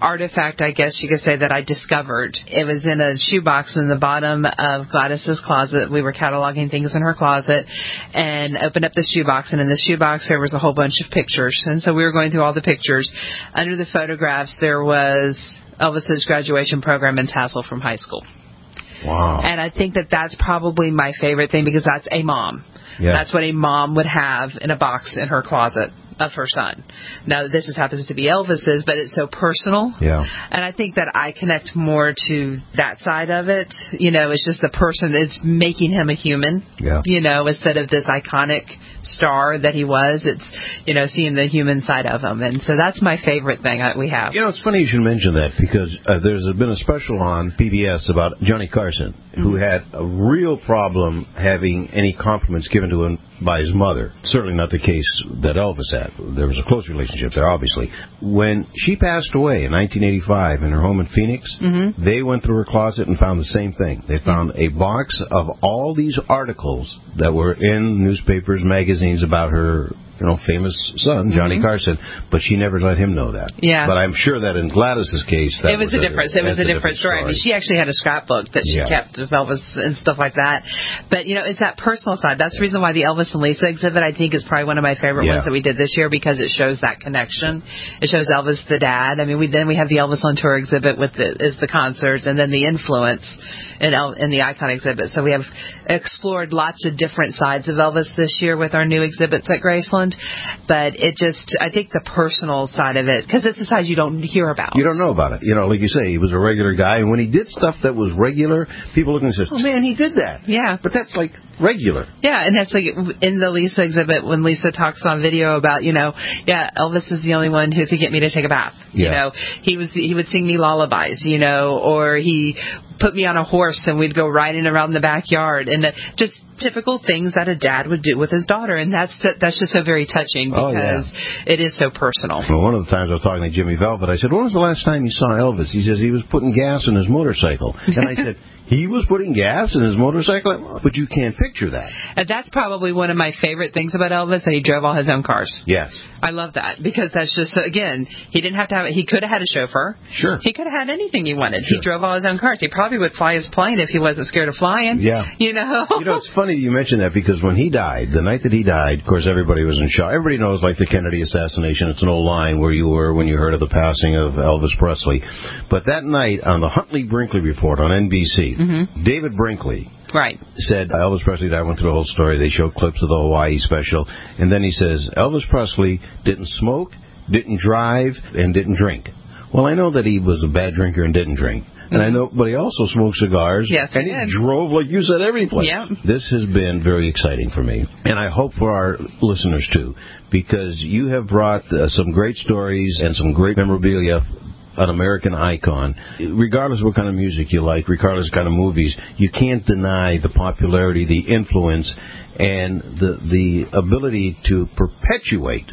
artifact, I guess you could say, that I discovered. It was in a shoebox in the bottom of Gladys's closet. We were cataloging things in her closet and opened up the shoebox, and in the shoebox there was a whole bunch of pictures. And so we were going through all the pictures. Under the photographs there was Elvis's graduation program and tassel from high school. Wow. And I think that that's probably my favorite thing, because that's a mom. Yeah. That's what a mom would have in a box in her closet of her son. Now, this just happens to be Elvis's, but it's so personal. Yeah. And I think that I connect more to that side of it. You know, it's just the person, it's making him a human. Yeah. You know, instead of this iconic star that he was, it's, you know, seeing the human side of him. And so that's my favorite thing that we have. You know, it's funny you should mention that, because there's been a special on PBS about Johnny Carson, who had a real problem having any compliments given to him by his mother. Certainly not the case that Elvis had. There was a close relationship there, obviously. When she passed away in 1985 in her home in Phoenix, they went through her closet and found the same thing. They found a box of all these articles that were in newspapers, magazines about her, you know, famous son, Johnny Carson, but she never let him know that. Yeah. But I'm sure that in Gladys's case, that it was a difference. It was a different story. I mean, she actually had a scrapbook that she kept of Elvis and stuff like that. But, you know, it's that personal side. That's the reason why the Elvis and Lisa exhibit, I think, is probably one of my favorite ones that we did this year, because it shows that connection. It shows Elvis the dad. I mean, we have the Elvis on Tour exhibit with the concerts, and then the influence in the Icon exhibit. So we have explored lots of different sides of Elvis this year with our new exhibits at Graceland. But it just, I think the personal side of it, because it's the side you don't hear about. You don't know about it. You know, like you say, he was a regular guy, and when he did stuff that was regular, people look and say, oh, man, he did that. Yeah. But that's like regular. Yeah, and that's like in the Lisa exhibit when Lisa talks on video about, you know, Elvis is the only one who could get me to take a bath. Yeah. You know, he would sing me lullabies, you know, or he put me on a horse and we'd go riding around the backyard, and just typical things that a dad would do with his daughter, and that's just so very touching, because it is so personal. Well, one of the times I was talking to Jimmy Velvet, I said, when was the last time you saw Elvis? He says he was putting gas in his motorcycle. And I said, he was putting gas in his motorcycle? But you can't picture that. And that's probably one of my favorite things about Elvis, that he drove all his own cars. Yes. I love that, because that's just, again, he didn't have to have it. He could have had a chauffeur. Sure. He could have had anything he wanted. Sure. He drove all his own cars. He probably would fly his plane if he wasn't scared of flying. Yeah. You know? You know, it's funny you mention that, because when he died, the night that he died, of course, everybody was in shock. Everybody knows, like, the Kennedy assassination. It's an old line where you were when you heard of the passing of Elvis Presley. But that night, on the Huntley Brinkley Report on NBC, David Brinkley said Elvis Presley died. I went through the whole story. They showed clips of the Hawaii special. And then he says, Elvis Presley didn't smoke, didn't drive, and didn't drink. Well, I know that he was a bad drinker and didn't drink. And I know, but he also smoked cigars. Yes, and he drove, like you said, every place. Yeah. This has been very exciting for me, and I hope for our listeners too, because you have brought some great stories and some great memorabilia. An American icon. Regardless of what kind of music you like, regardless of what kind of movies, you can't deny the popularity, the influence, and the ability to perpetuate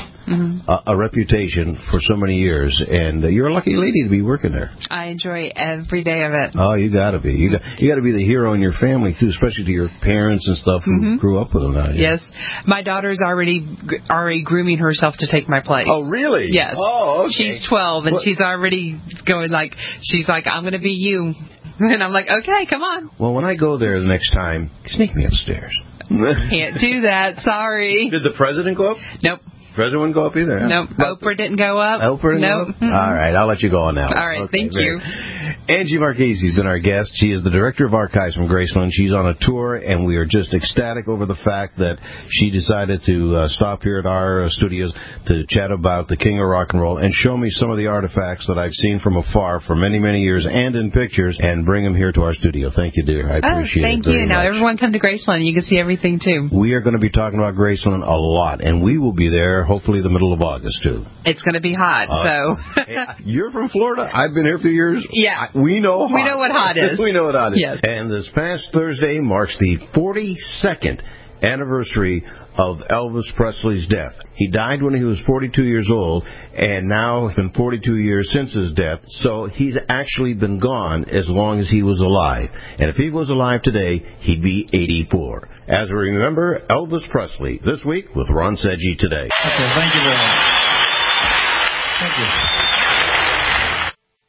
a reputation for so many years. And you're a lucky lady to be working there. I enjoy every day of it. Oh, you got to be. You got to be the hero in your family too, especially to your parents and stuff who grew up with them. Now, Yes, my daughter's already grooming herself to take my place. Oh, really? Yes. Oh, okay. She's 12, and she's already going she's like, I'm going to be you. And I'm like, okay, come on. Well, when I go there the next time, sneak me upstairs. Can't do that. Sorry. Did the president go up? Nope. President wouldn't go up either. Huh? Nope. Oprah didn't go up. Oprah didn't go up? All right, I'll let you go on now. All right, thank you. Angie Marchese has been our guest. She is the Director of Archives from Graceland. She's on a tour, and we are just ecstatic over the fact that she decided to stop here at our studios to chat about the King of Rock and Roll and show me some of the artifacts that I've seen from afar for many, many years and in pictures, and bring them here to our studio. Thank you, dear. I appreciate it. Thank you. Now, everyone come to Graceland. You can see everything, too. We are going to be talking about Graceland a lot, and we will be there hopefully the middle of August, too. It's going to be hot, so. Hey, you're from Florida. I've been here for years. Yeah. We know hot. We know what hot is. We know what hot is. Yes. And this past Thursday marks the 42nd anniversary of Elvis Presley's death. He died when he was 42 years old, and now it's been 42 years since his death, so he's actually been gone as long as he was alive. And if he was alive today, he'd be 84. As we remember, Elvis Presley, this week with Ron Seggi Today. Okay, thank you very much. Thank you.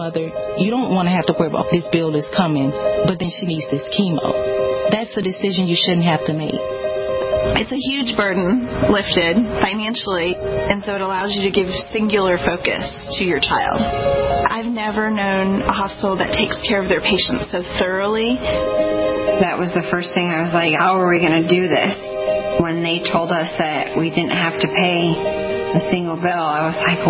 mother, you don't want to have to worry about this bill is coming, but then she needs this chemo. That's a decision you shouldn't have to make. It's a huge burden lifted financially, and so it allows you to give singular focus to your child. I've never known a hospital that takes care of their patients so thoroughly. That was the first thing I was like, how are we going to do this? When they told us that we didn't have to pay a single bill, I was like,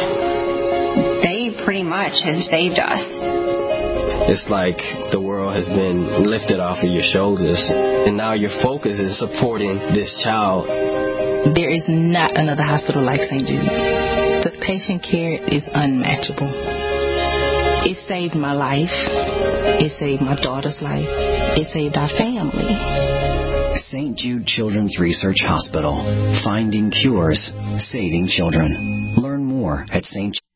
wow, they pretty much have saved us. It's like the world has been lifted off of your shoulders, and now your focus is supporting this child. There is not another hospital like St. Jude. The patient care is unmatchable. It saved my life. It saved my daughter's life. It saved our family. St. Jude Children's Research Hospital. Finding cures, saving children. Learn more at St. Jude.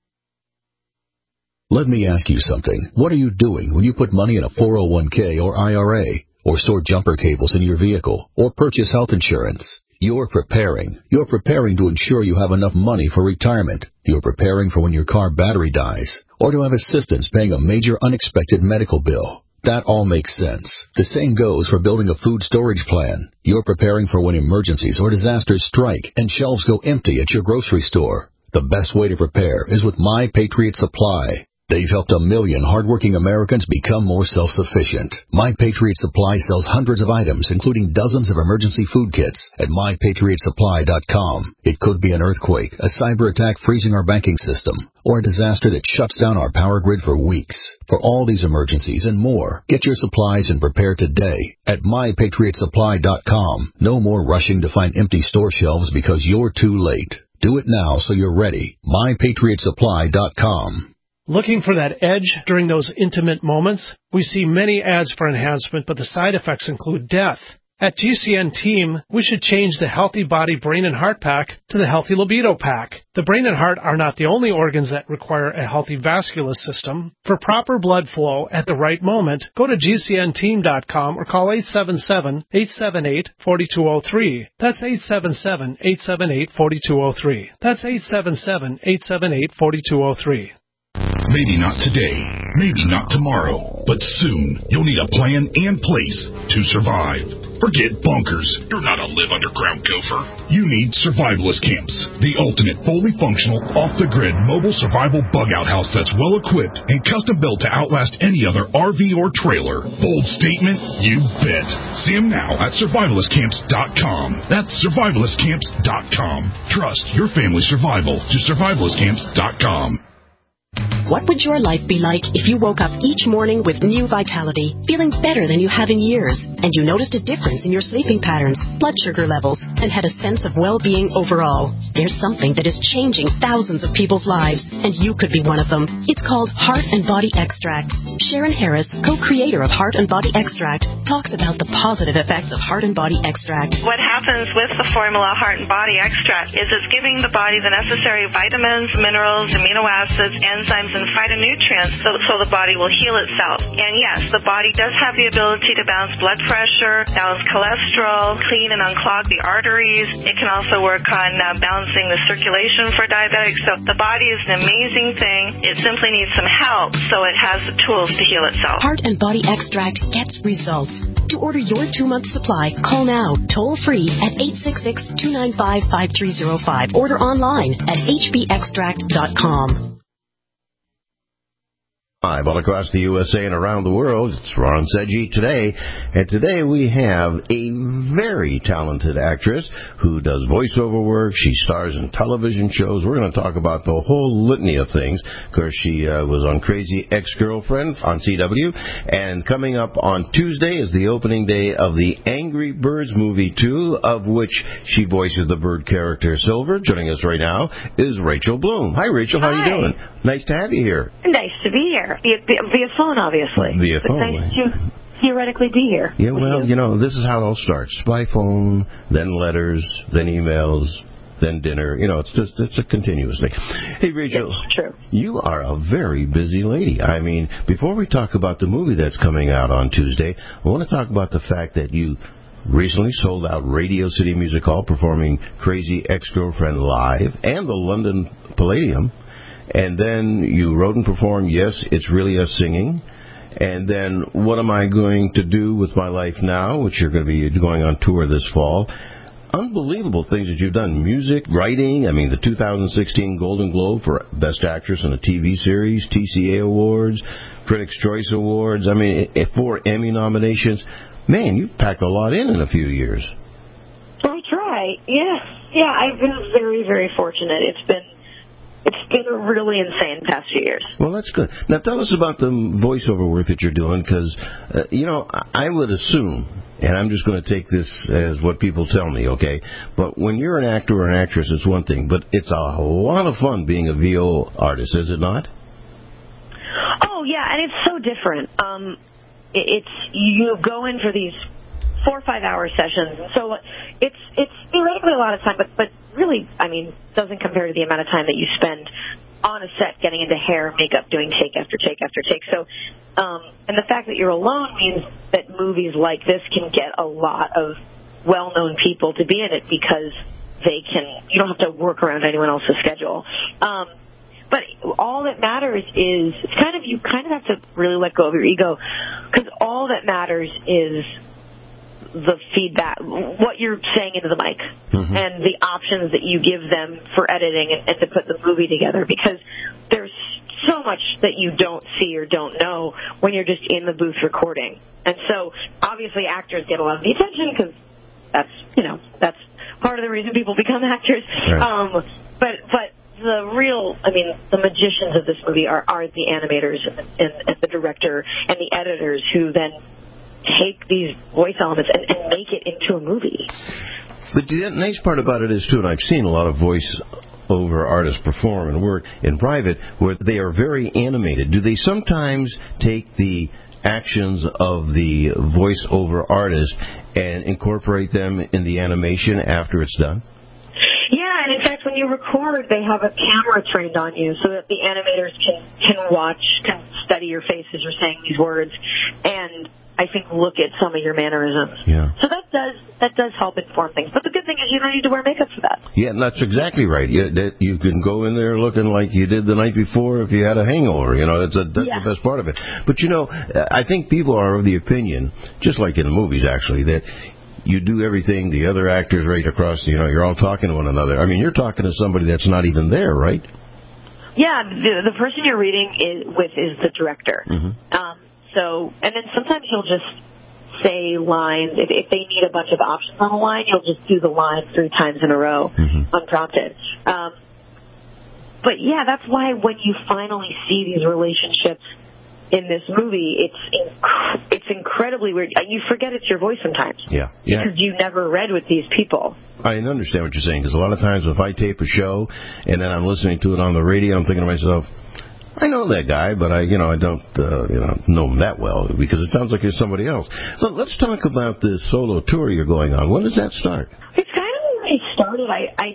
Let me ask you something. What are you doing when you put money in a 401k or IRA, or store jumper cables in your vehicle, or purchase health insurance? You're preparing. You're preparing to ensure you have enough money for retirement. You're preparing for when your car battery dies, or to have assistance paying a major unexpected medical bill. That all makes sense. The same goes for building a food storage plan. You're preparing for when emergencies or disasters strike and shelves go empty at your grocery store. The best way to prepare is with My Patriot Supply. They've helped 1 million hardworking Americans become more self-sufficient. My Patriot Supply sells hundreds of items, including dozens of emergency food kits at MyPatriotSupply.com. It could be an earthquake, a cyber attack freezing our banking system, or a disaster that shuts down our power grid for weeks. For all these emergencies and more, get your supplies and prepare today at MyPatriotSupply.com. No more rushing to find empty store shelves because you're too late. Do it now so you're ready. MyPatriotSupply.com. Looking for that edge during those intimate moments? We see many ads for enhancement, but the side effects include death. At GCN Team, we should change the Healthy Body, Brain, and Heart Pack to the Healthy Libido Pack. The brain and heart are not the only organs that require a healthy vascular system. For proper blood flow at the right moment, go to GCNteam.com or call 877-878-4203. That's 877-878-4203. That's 877-878-4203. Maybe not today, maybe not tomorrow, but soon you'll need a plan and place to survive. Forget bunkers. You're not a live underground gopher. You need survivalist camps, the ultimate fully functional, off-the-grid mobile survival bug-out house that's well-equipped and custom-built to outlast any other RV or trailer. Bold statement? You bet. See them now at survivalistcamps.com. That's survivalistcamps.com. Trust your family's survival to survivalistcamps.com. What would your life be like if you woke up each morning with new vitality, feeling better than you have in years, and you noticed a difference in your sleeping patterns, blood sugar levels, and had a sense of well-being overall? There's something that is changing thousands of people's lives, and you could be one of them. It's called Heart and Body Extract. Sharon Harris, co-creator of Heart and Body Extract, talks about the positive effects of Heart and Body Extract. What happens with the formula Heart and Body Extract is it's giving the body the necessary vitamins, minerals, amino acids, enzymes, and phytonutrients so the body will heal itself. And yes, the body does have the ability to balance blood pressure, balance cholesterol, clean and unclog the arteries. It can also work on balancing the circulation for diabetics. So the body is an amazing thing. It simply needs some help so it has the tools to heal itself. Heart and Body Extract gets results. To order your 2-month supply, call now, toll free at 866-295-5305. Order online at hbextract.com. Live all across the USA and around the world, it's Ron Sedgy today, and today we have a very talented actress who does voiceover work. She stars in television shows. We're going to talk about the whole litany of things. Of course, she was on Crazy Ex-Girlfriend on CW, and coming up on Tuesday is the opening day of the Angry Birds movie 2, of which she voices the bird character Silver. Joining us right now is Rachel Bloom. Hi, Rachel. How are you doing? Nice to have you here. Nice to be here. Via phone, obviously. Via phone. But nice to theoretically be here. Yeah, well, this is how it all starts. By phone, then letters, then emails, then dinner. It's a continuous thing. Hey, Rachel. It's true. You are a very busy lady. I mean, before we talk about the movie that's coming out on Tuesday, I want to talk about the fact that you recently sold out Radio City Music Hall performing Crazy Ex-Girlfriend live and the London Palladium. and then you wrote and performed, yes, it's really us singing. And then what am I going to do with my life now, which you're going to be going on tour this fall. Unbelievable things that you've done. Music, writing, I mean, the 2016 Golden Globe for Best Actress in a TV Series, TCA Awards, Critics' Choice Awards, I mean, 4 Emmy nominations. Man, you've packed a lot in a few years. I try. Yeah, I've been very, very fortunate. It's been a really insane past few years. Well, that's good. Now, tell us about the voiceover work that you're doing, because, I would assume, and I'm just going to take this as what people tell me, okay, but when you're an actor or an actress, it's one thing, but it's a lot of fun being a VO artist, is it not? Oh, yeah, and it's so different. You go in for these 4 or 5 hour sessions, so it's theoretically a lot of time, but really, I mean, doesn't compare to the amount of time that you spend on a set getting into hair, makeup, doing take after take after take. So, and the fact that you're alone means that movies like this can get a lot of well-known people to be in it because you don't have to work around anyone else's schedule. But all that matters is you kind of have to really let go of your ego, because all that matters is the feedback, what you're saying into the mic, and the options that you give them for editing and to put the movie together, because there's so much that you don't see or don't know when you're just in the booth recording. And so obviously actors get a lot of the attention because that's part of the reason people become actors. Right. But the magicians of this movie are the animators and the director and the editors who then take these voice elements and make it into a movie. But the nice part about it is, too, and I've seen a lot of voice-over artists perform and work in private, where they are very animated. Do they sometimes take the actions of the voice-over artist and incorporate them in the animation after it's done? Yeah, and in fact, when you record, they have a camera trained on you so that the animators can study your face as you're saying these words, and I think look at some of your mannerisms. Yeah. So that does help inform things. But the good thing is you don't need to wear makeup for that. Yeah, that's exactly right. You can go in there looking like you did the night before if you had a hangover. That's the best part of it. But I think people are of the opinion, just like in the movies actually, that you do everything, the other actors right across, you're all talking to one another. I mean, you're talking to somebody that's not even there, right? Yeah, the person you're reading is the director. And then sometimes you'll just say lines. If they need a bunch of options on a line, you'll just do the line 3 times in a row, unprompted. But yeah, that's why when you finally see these relationships in this movie, it's incredibly weird. You forget it's your voice sometimes. Yeah. Because you never read with these people. I understand what you're saying, because a lot of times if I tape a show and then I'm listening to it on the radio, I'm thinking to myself, I know that guy, but I don't know him that well, because it sounds like he's somebody else. So let's talk about this solo tour you're going on. When does that start? It's kind of already started.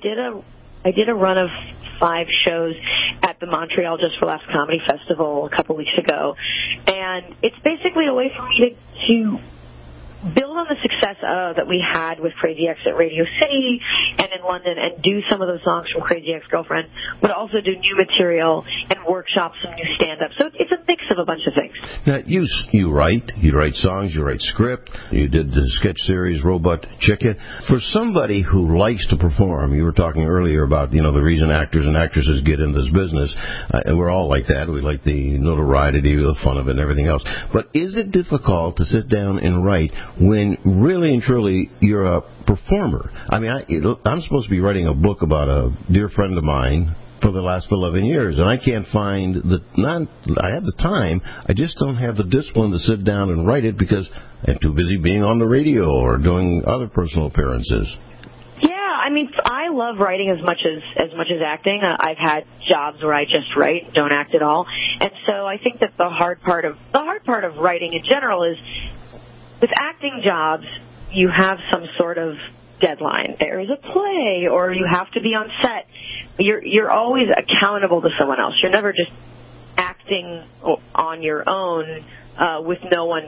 I did a run of 5 shows at the Montreal Just for Laughs Comedy Festival a couple weeks ago, and it's basically a way for me to build on the success that we had with Crazy Ex at Radio City and in London, and do some of those songs from Crazy Ex-Girlfriend, but also do new material and workshop some new stand-up. So it's a mix of a bunch of things. Now, you write songs, you write script, you did the sketch series Robot Chicken. For somebody who likes to perform, you were talking earlier about, the reason actors and actresses get in this business, and we're all like that. We like the notoriety, the fun of it and everything else. But is it difficult to sit down and write when really and truly you're a performer? I mean, I'm supposed to be writing a book about a dear friend of mine for the last 11 years, and I can't find I have the time, I just don't have the discipline to sit down and write it because I'm too busy being on the radio or doing other personal appearances. Yeah, I mean, I love writing as much as acting. I've had jobs where I just write, don't act at all, and so I think that the hard part of writing in general is, with acting jobs, you have some sort of deadline. There is a play, or you have to be on set. You're always accountable to someone else. You're never just acting on your own with no one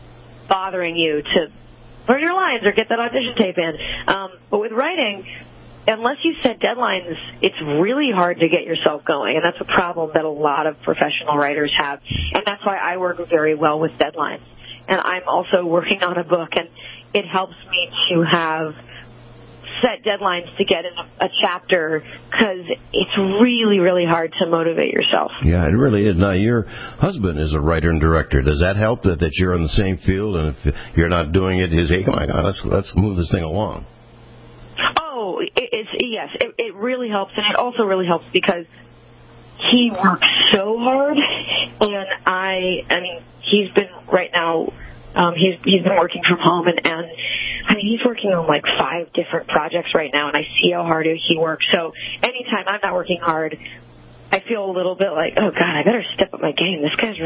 bothering you to learn your lines or get that audition tape in. But with writing, unless you set deadlines, it's really hard to get yourself going, and that's a problem that a lot of professional writers have, and that's why I work very well with deadlines. And I'm also working on a book, and it helps me to have set deadlines to get in a chapter, because it's really, really hard to motivate yourself. Yeah, it really is. Now, your husband is a writer and director. Does that help that you're in the same field, and if you're not doing it, he's, hey, come on, let's move this thing along? Oh, yes, it really helps, and it also really helps because he works so hard, and I mean, he's been right now. He's been working from home, and I mean, he's working on like 5 different projects right now, and I see how hard he works. So anytime I'm not working hard, I feel a little bit like, oh God, I better step up my game. This guy's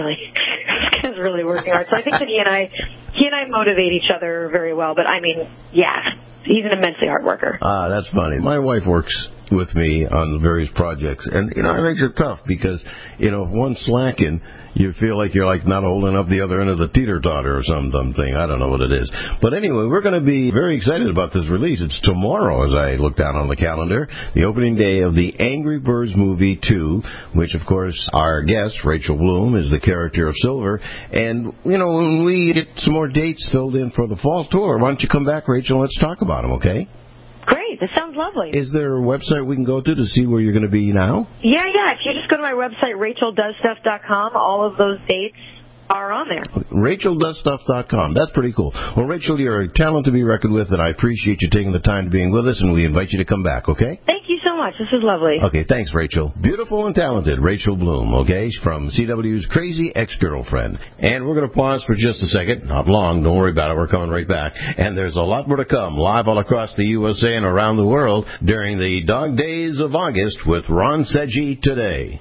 really working hard. So I think that he and I motivate each other very well. But I mean, yeah, he's an immensely hard worker. That's funny. My wife works with me on various projects, and it makes it tough because if one's slacking, you feel like you're like not holding up the other end of the teeter-totter or some dumb thing. I don't know what it is. But anyway, we're going to be very excited about this release. It's tomorrow, as I look down on the calendar, the opening day of the Angry Birds Movie 2, which, of course, our guest, Rachel Bloom, is the character of Silver. And, when we get some more dates filled in for the fall tour, why don't you come back, Rachel, and let's talk about them, okay? Great. This sounds lovely. Is there a website we can go to see where you're going to be now? Yeah. If you just go to my website, RachelDoesStuff.com, all of those dates are on there. RachelDoesStuff.com. That's pretty cool. Well, Rachel, you're a talent to be reckoned with, and I appreciate you taking the time to being with us, and we invite you to come back, okay? Thank you so much. This is lovely. Okay, thanks, Rachel. Beautiful and talented Rachel Bloom, okay, from CW's Crazy Ex-Girlfriend. And we're going to pause for just a second. Not long. Don't worry about it. We're coming right back. And there's a lot more to come, live all across the USA and around the world during the Dog Days of August with Ron Seggi today.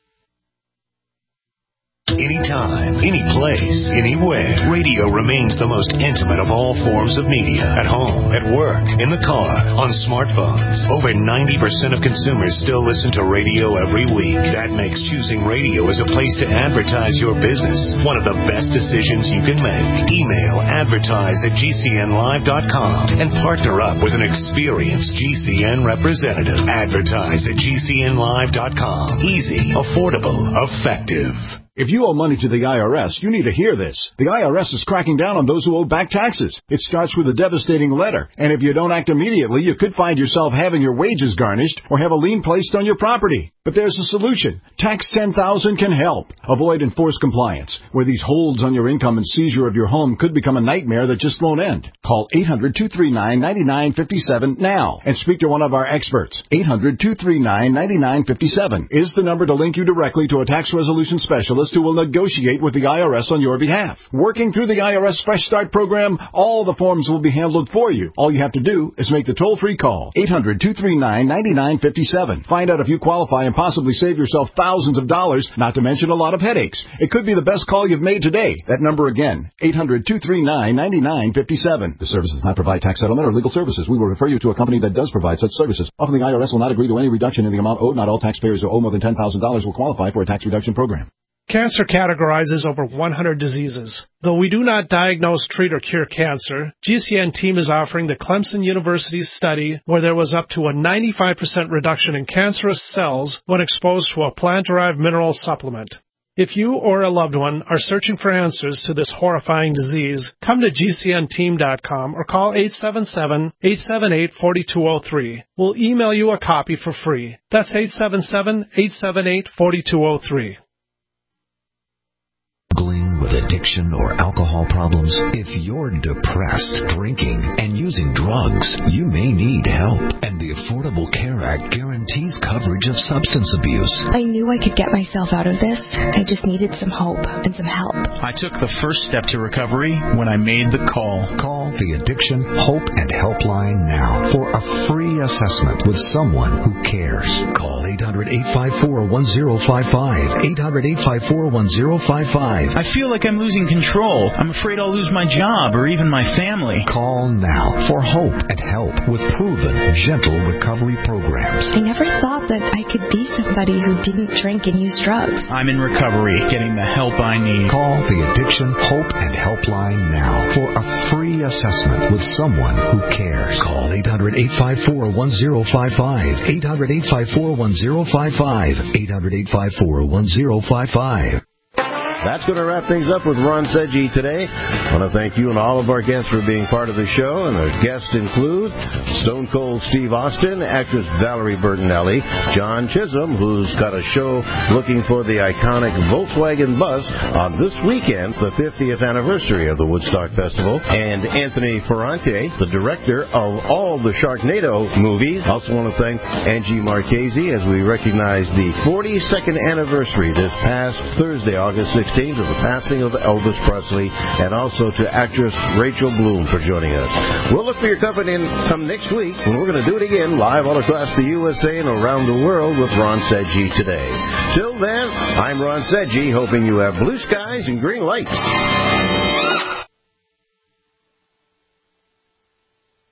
Anytime, any place, anywhere, radio remains the most intimate of all forms of media. At home, at work, in the car, on smartphones. Over 90% of consumers still listen to radio every week. That makes choosing radio as a place to advertise your business one of the best decisions you can make. Email advertise@gcnlive.com and partner up with an experienced GCN representative. Advertise@gcnlive.com. Easy, affordable, effective. If you owe money to the IRS, you need to hear this. The IRS is cracking down on those who owe back taxes. It starts with a devastating letter, and if you don't act immediately, you could find yourself having your wages garnished or have a lien placed on your property. But there's a solution. Tax 10,000 can help. Avoid enforced compliance, where these holds on your income and seizure of your home could become a nightmare that just won't end. Call 800-239-9957 now and speak to one of our experts. 800-239-9957 is the number to link you directly to a tax resolution specialist who will negotiate with the IRS on your behalf. Working through the IRS Fresh Start program, all the forms will be handled for you. All you have to do is make the toll-free call, 800-239-9957. Find out if you qualify and possibly save yourself thousands of dollars, not to mention a lot of headaches. It could be the best call you've made today. That number again, 800-239-9957. The service does not provide tax settlement or legal services. We will refer you to a company that does provide such services. Often the IRS will not agree to any reduction in the amount owed. Not all taxpayers who owe more than $10,000 will qualify for a tax reduction program. Cancer categorizes over 100 diseases. Though we do not diagnose, treat, or cure cancer, GCN team is offering the Clemson University study where there was up to a 95% reduction in cancerous cells when exposed to a plant-derived mineral supplement. If you or a loved one are searching for answers to this horrifying disease, come to GCNteam.com or call 877-878-4203. We'll email you a copy for free. That's 877-878-4203. With addiction or alcohol problems, if you're depressed, drinking, and using drugs, you may need help. And the Affordable Care Act guarantees coverage of substance abuse. I knew I could get myself out of this. I just needed some hope and some help. I took the first step to recovery when I made the call. Call the Addiction Hope and Helpline now for a free assessment with someone who cares. Call 800-854-1055. 800-854-1055. I feel like I'm I'm losing control. I'm afraid I'll lose my job or even my family. Call now for hope and help with proven, gentle recovery programs. I never thought that I could be somebody who didn't drink and use drugs. I'm in recovery, getting the help I need. Call the Addiction Hope and Helpline now for a free assessment with someone who cares. Call 800-854-1055. 800-854-1055. 800-854-1055. That's going to wrap things up with Ron Sedgy today. I want to thank you and all of our guests for being part of the show. And our guests include Stone Cold Steve Austin, actress Valerie Bertinelli, John Chisholm, who's got a show looking for the iconic Volkswagen bus on this weekend, the 50th anniversary of the Woodstock Festival, and Anthony Ferrante, the director of all the Sharknado movies. I also want to thank Angie Marchese as we recognize the 42nd anniversary this past Thursday, August 16th, of the passing of Elvis Presley, and also to actress Rachel Bloom for joining us. We'll look for your company come next week when we're going to do it again live all across the USA and around the world with Ron Sedgy today. Till then, I'm Ron Sedgy, hoping you have blue skies and green lights.